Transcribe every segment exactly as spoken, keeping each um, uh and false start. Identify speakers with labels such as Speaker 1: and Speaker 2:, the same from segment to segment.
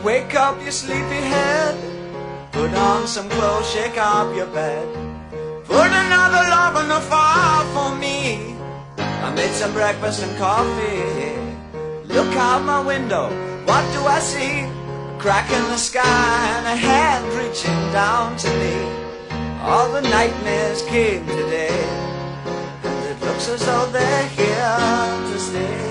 Speaker 1: Wake up your sleepy head, put on some clothes, shake up your bed. Put another log on the fire for me. I made some breakfast and coffee. Look out my window, what do I see? A crack in the sky and a hand reaching down to me. All the nightmares came today, and it looks as though they're here to stay.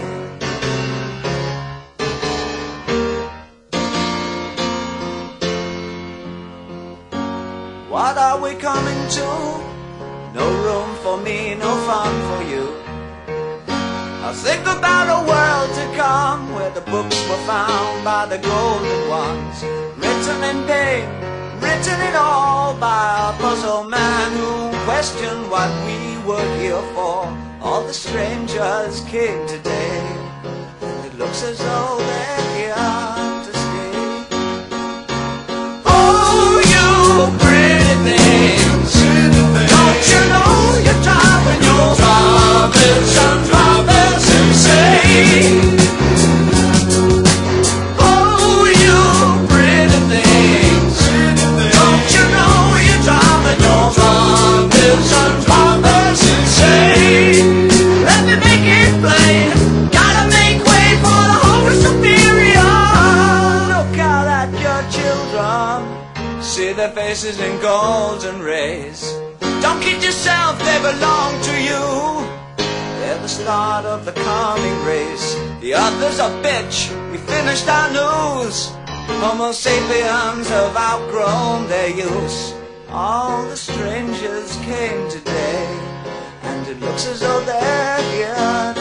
Speaker 1: What are we coming to? No room for me, no fun for you. I think about a world to come, where the books were found by the golden ones, written in pain, written it all by a puzzle man who questioned what we were here for. All the strangers came today, and it looks as though they're here to stay. Oh, you pretty things, don't you know you're driving your prophets and prophets insane? Oh, you pretty things, don't you know you're driving your prophets and prophets insane? Let me make it plain, gotta make way for the Holy Superior. Look out at your children, see their faces in golden rays. Don't kid yourself, they belong to you. They're the start of the coming race. The others are bitch, we finished our news. Homo sapiens have outgrown their use. All the strangers came today, and it looks as though they're here